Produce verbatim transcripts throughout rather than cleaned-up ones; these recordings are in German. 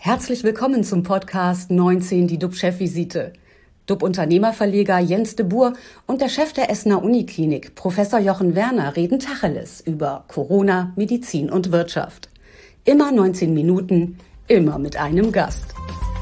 Herzlich willkommen zum Podcast neunzehn, die D U B-Chefvisite. D U B-Unternehmerverleger Jens de Boer und der Chef der Essener Uniklinik, Professor Jochen Werner, reden Tacheles über Corona, Medizin und Wirtschaft. Immer neunzehn Minuten, immer mit einem Gast.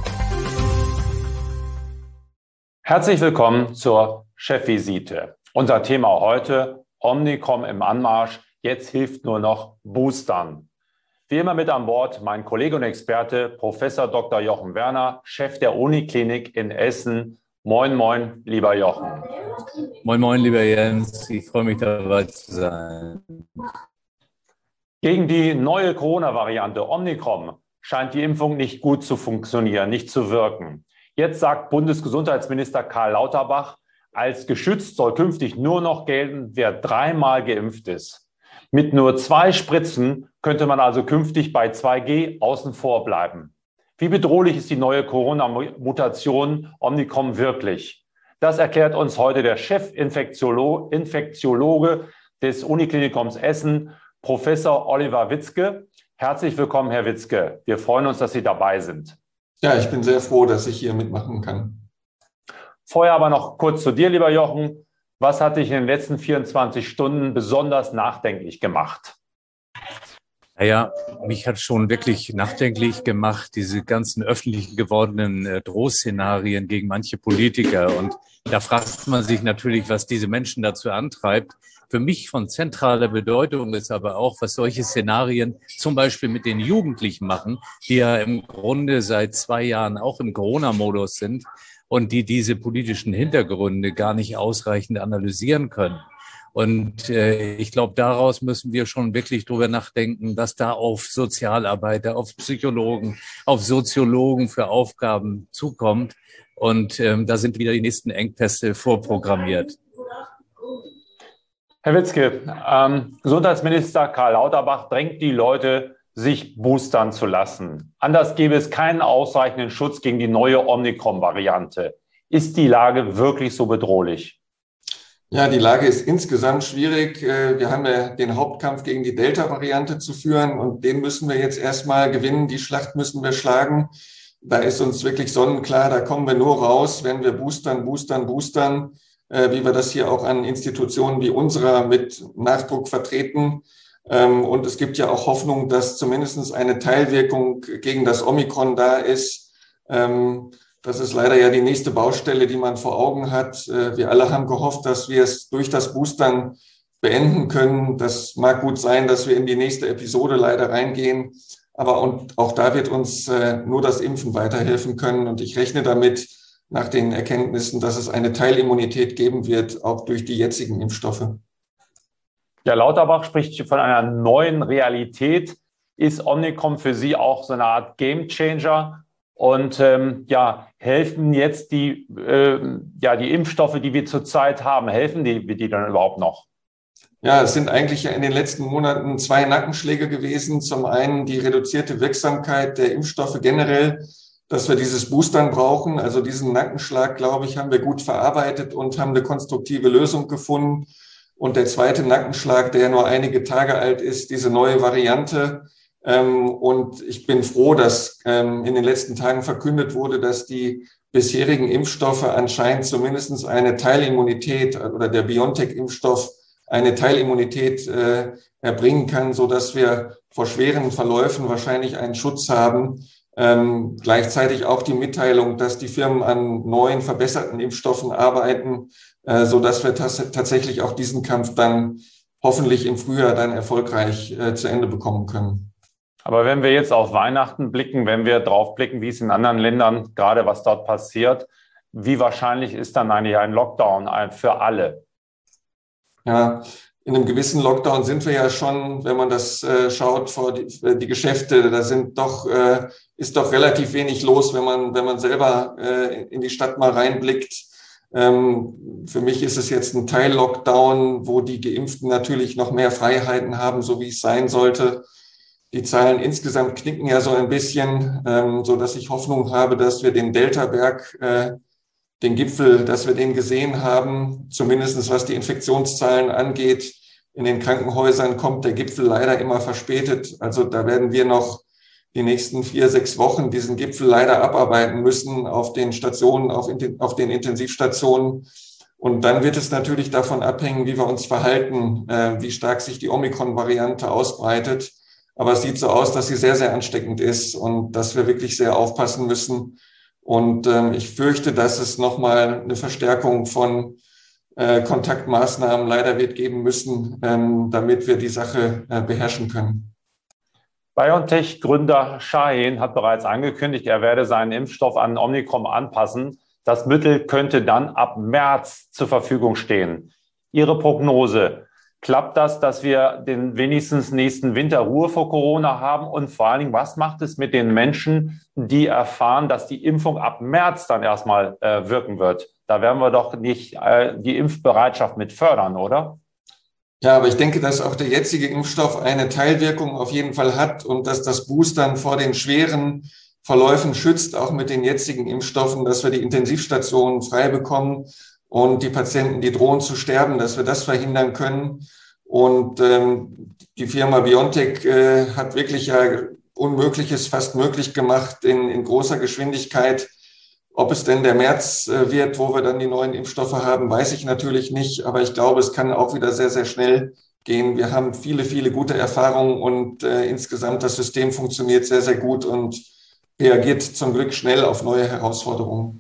Herzlich willkommen zur Chefvisite. Unser Thema heute: Omikron im Anmarsch. Jetzt hilft nur noch Boostern. Wie immer mit an Bord mein Kollege und Experte Professor Doktor Jochen Werner, Chef der Uniklinik in Essen. Moin, moin, lieber Jochen. Moin, moin, lieber Jens. Ich freue mich, dabei zu sein. Gegen die neue Corona-Variante Omikron scheint die Impfung nicht gut zu funktionieren, nicht zu wirken. Jetzt sagt Bundesgesundheitsminister Karl Lauterbach, als geschützt soll künftig nur noch gelten, wer dreimal geimpft ist. Mit nur zwei Spritzen könnte man also künftig bei zwei G außen vor bleiben. Wie bedrohlich ist die neue Corona-Mutation Omikron wirklich? Das erklärt uns heute der Chefinfektiologe Infektiologe des Uniklinikums Essen, Professor Oliver Witzke. Herzlich willkommen, Herr Witzke. Wir freuen uns, dass Sie dabei sind. Ja, ich bin sehr froh, dass ich hier mitmachen kann. Vorher aber noch kurz zu dir, lieber Jochen. Was hat dich in den letzten vierundzwanzig Stunden besonders nachdenklich gemacht? Naja, mich hat schon wirklich nachdenklich gemacht, diese ganzen öffentlich gewordenen äh, Drohszenarien gegen manche Politiker. Und da fragt man sich natürlich, was diese Menschen dazu antreibt. Für mich von zentraler Bedeutung ist aber auch, was solche Szenarien zum Beispiel mit den Jugendlichen machen, die ja im Grunde seit zwei Jahren auch im Corona-Modus sind und die diese politischen Hintergründe gar nicht ausreichend analysieren können. Und äh, ich glaube, daraus müssen wir schon wirklich drüber nachdenken, dass da auf Sozialarbeiter, auf Psychologen, auf Soziologen für Aufgaben zukommt. Und ähm, da sind wieder die nächsten Engpässe vorprogrammiert. Herr Witzke, ähm, Gesundheitsminister Karl Lauterbach drängt die Leute, sich boostern zu lassen. Anders gäbe es keinen ausreichenden Schutz gegen die neue Omikron-Variante. Ist die Lage wirklich so bedrohlich? Ja, die Lage ist insgesamt schwierig. Wir haben ja den Hauptkampf gegen die Delta-Variante zu führen und den müssen wir jetzt erstmal gewinnen. Die Schlacht müssen wir schlagen. Da ist uns wirklich sonnenklar, da kommen wir nur raus, wenn wir boostern, boostern, boostern, wie wir das hier auch an Institutionen wie unserer mit Nachdruck vertreten. Und es gibt ja auch Hoffnung, dass zumindest eine Teilwirkung gegen das Omikron da ist. Das ist leider ja die nächste Baustelle, die man vor Augen hat. Wir alle haben gehofft, dass wir es durch das Boostern beenden können. Das mag gut sein, dass wir in die nächste Episode leider reingehen. Aber und auch da wird uns nur das Impfen weiterhelfen können. Und ich rechne damit nach den Erkenntnissen, dass es eine Teilimmunität geben wird, auch durch die jetzigen Impfstoffe. Ja, Lauterbach spricht von einer neuen Realität. Ist Omikron für Sie auch so eine Art Gamechanger? Und ähm, ja, helfen jetzt die, äh, ja, die Impfstoffe, die wir zurzeit haben, helfen die, die dann überhaupt noch? Ja, es sind eigentlich ja in den letzten Monaten zwei Nackenschläge gewesen. Zum einen die reduzierte Wirksamkeit der Impfstoffe generell, dass wir dieses Boostern brauchen. Also diesen Nackenschlag, glaube ich, haben wir gut verarbeitet und haben eine konstruktive Lösung gefunden. Und der zweite Nackenschlag, der nur einige Tage alt ist, diese neue Variante. Und ich bin froh, dass in den letzten Tagen verkündet wurde, dass die bisherigen Impfstoffe anscheinend zumindest eine Teilimmunität oder der BioNTech-Impfstoff eine Teilimmunität erbringen kann, so dass wir vor schweren Verläufen wahrscheinlich einen Schutz haben. Ähm, gleichzeitig auch die Mitteilung, dass die Firmen an neuen, verbesserten Impfstoffen arbeiten, äh, so dass wir tas- tatsächlich auch diesen Kampf dann hoffentlich im Frühjahr dann erfolgreich äh, zu Ende bekommen können. Aber wenn wir jetzt auf Weihnachten blicken, wenn wir drauf blicken, wie es in anderen Ländern, gerade was dort passiert, wie wahrscheinlich ist dann eigentlich ein Lockdown für alle? Ja, in einem gewissen Lockdown sind wir ja schon, wenn man das äh, schaut, vor die, die Geschäfte, da sind doch, äh, ist doch relativ wenig los, wenn man, wenn man selber äh, in die Stadt mal reinblickt. Ähm, für mich ist es jetzt ein Teil-Lockdown, wo die Geimpften natürlich noch mehr Freiheiten haben, so wie es sein sollte. Die Zahlen insgesamt knicken ja so ein bisschen, ähm, so dass ich Hoffnung habe, dass wir den Delta-Berg, äh, den Gipfel, dass wir den gesehen haben, zumindest was die Infektionszahlen angeht. In den Krankenhäusern kommt der Gipfel leider immer verspätet. Also da werden wir noch die nächsten vier, sechs Wochen diesen Gipfel leider abarbeiten müssen auf den Stationen, auf, auf den Intensivstationen. Und dann wird es natürlich davon abhängen, wie wir uns verhalten, äh, wie stark sich die Omikron-Variante ausbreitet. Aber es sieht so aus, dass sie sehr, sehr ansteckend ist und dass wir wirklich sehr aufpassen müssen. Und ähm, ich fürchte, dass es nochmal eine Verstärkung von äh, Kontaktmaßnahmen leider wird geben müssen, ähm, damit wir die Sache äh, beherrschen können. BioNTech-Gründer Şahin hat bereits angekündigt, er werde seinen Impfstoff an Omikron anpassen. Das Mittel könnte dann ab März zur Verfügung stehen. Ihre Prognose, klappt das, dass wir den wenigstens nächsten Winter Ruhe vor Corona haben? Und vor allen Dingen, was macht es mit den Menschen, die erfahren, dass die Impfung ab März dann erstmal äh, wirken wird? Da werden wir doch nicht äh, die Impfbereitschaft mit fördern, oder? Ja, aber ich denke, dass auch der jetzige Impfstoff eine Teilwirkung auf jeden Fall hat und dass das Boostern vor den schweren Verläufen schützt, auch mit den jetzigen Impfstoffen, dass wir die Intensivstationen frei bekommen und die Patienten, die drohen zu sterben, dass wir das verhindern können. Und ähm, die Firma BioNTech äh, hat wirklich ja Unmögliches fast möglich gemacht in, in großer Geschwindigkeit. Ob es denn der März äh, wird, wo wir dann die neuen Impfstoffe haben, weiß ich natürlich nicht. Aber ich glaube, es kann auch wieder sehr, sehr schnell gehen. Wir haben viele, viele gute Erfahrungen und äh, insgesamt das System funktioniert sehr, sehr gut und reagiert zum Glück schnell auf neue Herausforderungen.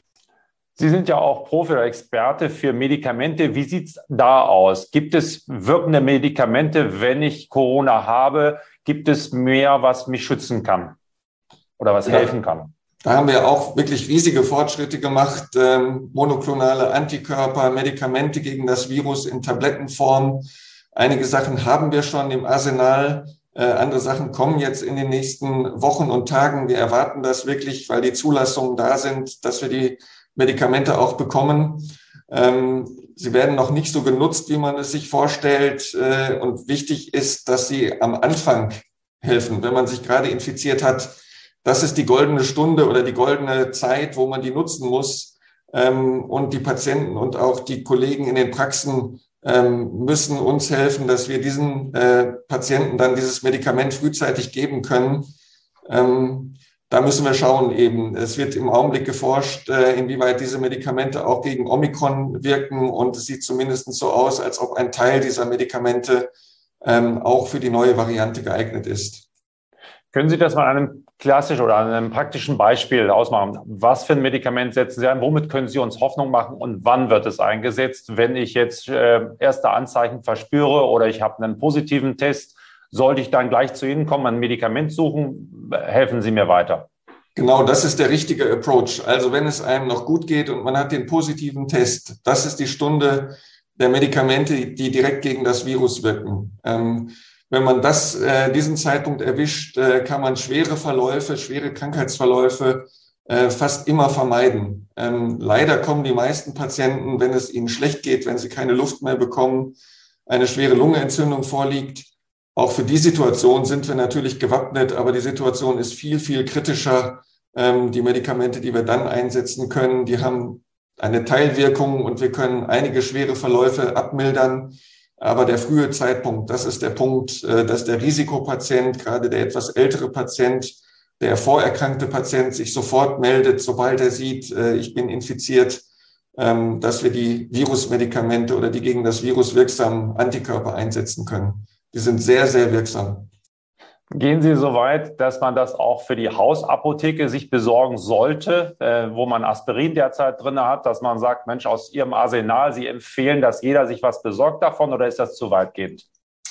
Sie sind ja auch Profi oder Experte für Medikamente. Wie sieht es da aus? Gibt es wirkende Medikamente, wenn ich Corona habe? Gibt es mehr, was mich schützen kann oder was ja helfen kann? Da haben wir auch wirklich riesige Fortschritte gemacht. Ähm, monoklonale Antikörper, Medikamente gegen das Virus in Tablettenform. Einige Sachen haben wir schon im Arsenal. Äh, andere Sachen kommen jetzt in den nächsten Wochen und Tagen. Wir erwarten das wirklich, weil die Zulassungen da sind, dass wir die Medikamente auch bekommen. Ähm, sie werden noch nicht so genutzt, wie man es sich vorstellt. Äh, und wichtig ist, dass sie am Anfang helfen, wenn man sich gerade infiziert hat. Das ist die goldene Stunde oder die goldene Zeit, wo man die nutzen muss. Ähm, und die Patienten und auch die Kollegen in den Praxen ähm, müssen uns helfen, dass wir diesen äh, Patienten dann dieses Medikament frühzeitig geben können. Ähm, da müssen wir schauen eben. Es wird im Augenblick geforscht, äh, inwieweit diese Medikamente auch gegen Omikron wirken. Und es sieht zumindest so aus, als ob ein Teil dieser Medikamente ähm, auch für die neue Variante geeignet ist. Können Sie das mal an einem klassischen oder an einem praktischen Beispiel ausmachen? Was für ein Medikament setzen Sie ein? Womit können Sie uns Hoffnung machen? Und wann wird es eingesetzt? Wenn ich jetzt äh, erste Anzeichen verspüre oder ich habe einen positiven Test, sollte ich dann gleich zu Ihnen kommen, ein Medikament suchen? Helfen Sie mir weiter. Genau, das ist der richtige Approach. Also wenn es einem noch gut geht und man hat den positiven Test, das ist die Stunde der Medikamente, die direkt gegen das Virus wirken. Ähm, Wenn man das, äh, diesen Zeitpunkt erwischt, äh, kann man schwere Verläufe, schwere Krankheitsverläufe äh, fast immer vermeiden. Ähm, leider kommen die meisten Patienten, wenn es ihnen schlecht geht, wenn sie keine Luft mehr bekommen, eine schwere Lungenentzündung vorliegt. Auch für die Situation sind wir natürlich gewappnet, aber die Situation ist viel, viel kritischer. Ähm, die Medikamente, die wir dann einsetzen können, die haben eine Teilwirkung und wir können einige schwere Verläufe abmildern. Aber der frühe Zeitpunkt, das ist der Punkt, dass der Risikopatient, gerade der etwas ältere Patient, der vorerkrankte Patient sich sofort meldet, sobald er sieht, ich bin infiziert, dass wir die Virusmedikamente oder die gegen das Virus wirksamen Antikörper einsetzen können. Die sind sehr, sehr wirksam. Gehen Sie so weit, dass man das auch für die Hausapotheke sich besorgen sollte, äh, wo man Aspirin derzeit drin hat, dass man sagt, Mensch, aus Ihrem Arsenal, Sie empfehlen, dass jeder sich was besorgt davon, oder ist das zu weitgehend?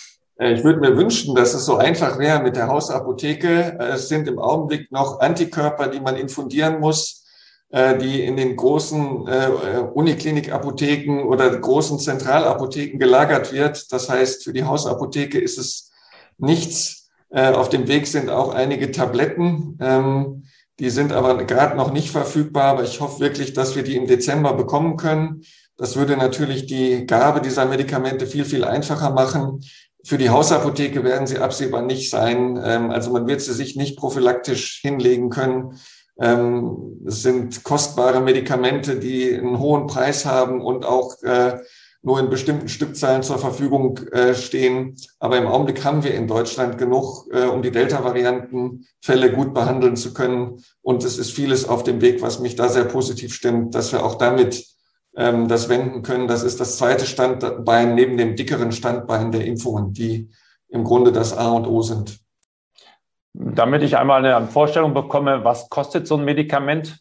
Ich würde mir wünschen, dass es so einfach wäre mit der Hausapotheke. Es sind im Augenblick noch Antikörper, die man infundieren muss, äh, die in den großen äh, Uniklinikapotheken oder großen Zentralapotheken gelagert wird. Das heißt, für die Hausapotheke ist es nichts. Auf dem Weg sind auch einige Tabletten, ähm, die sind aber gerade noch nicht verfügbar, aber ich hoffe wirklich, dass wir die im Dezember bekommen können. Das würde natürlich die Gabe dieser Medikamente viel, viel einfacher machen. Für die Hausapotheke werden sie absehbar nicht sein, ähm, also man wird sie sich nicht prophylaktisch hinlegen können. Ähm, es sind kostbare Medikamente, die einen hohen Preis haben und auch äh, nur in bestimmten Stückzahlen zur Verfügung äh, stehen. Aber im Augenblick haben wir in Deutschland genug, äh, um die Delta-Variantenfälle gut behandeln zu können. Und es ist vieles auf dem Weg, was mich da sehr positiv stimmt, dass wir auch damit ähm, das wenden können. Das ist das zweite Standbein neben dem dickeren Standbein der Impfungen, die im Grunde das A und O sind. Damit ich einmal eine Vorstellung bekomme, was kostet so ein Medikament?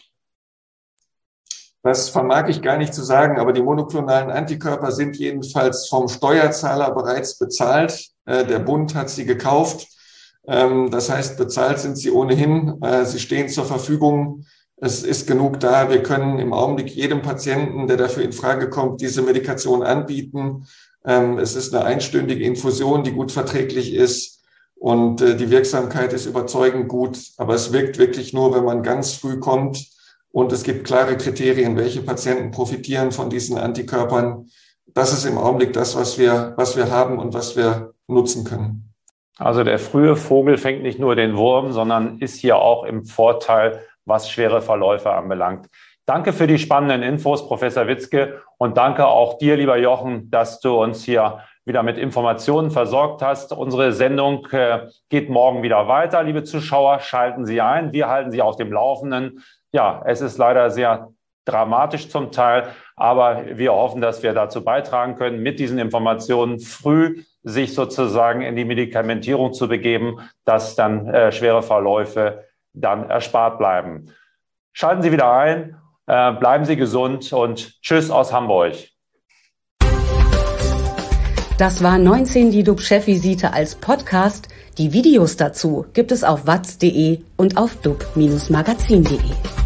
Das vermag ich gar nicht zu sagen, aber die monoklonalen Antikörper sind jedenfalls vom Steuerzahler bereits bezahlt. Der Bund hat sie gekauft. Das heißt, bezahlt sind sie ohnehin. Sie stehen zur Verfügung. Es ist genug da. Wir können im Augenblick jedem Patienten, der dafür in Frage kommt, diese Medikation anbieten. Es ist eine einstündige Infusion, die gut verträglich ist. Und äh, die Wirksamkeit ist überzeugend gut, aber es wirkt wirklich nur, wenn man ganz früh kommt. Und es gibt klare Kriterien, welche Patienten profitieren von diesen Antikörpern. Das ist im Augenblick das, was wir, was wir haben und was wir nutzen können. Also der frühe Vogel fängt nicht nur den Wurm, sondern ist hier auch im Vorteil, was schwere Verläufe anbelangt. Danke für die spannenden Infos, Professor Witzke. Und danke auch dir, lieber Jochen, dass du uns hier wieder mit Informationen versorgt hast. Unsere Sendung äh, geht morgen wieder weiter. Liebe Zuschauer, schalten Sie ein. Wir halten Sie auf dem Laufenden. Ja, es ist leider sehr dramatisch zum Teil, aber wir hoffen, dass wir dazu beitragen können, mit diesen Informationen früh sich sozusagen in die Medikamentierung zu begeben, dass dann äh, schwere Verläufe dann erspart bleiben. Schalten Sie wieder ein, äh, bleiben Sie gesund und tschüss aus Hamburg. Das war neunzehn die D U B-Chefvisite als Podcast. Die Videos dazu gibt es auf watz punkt de und auf dub Bindestrich magazin punkt de.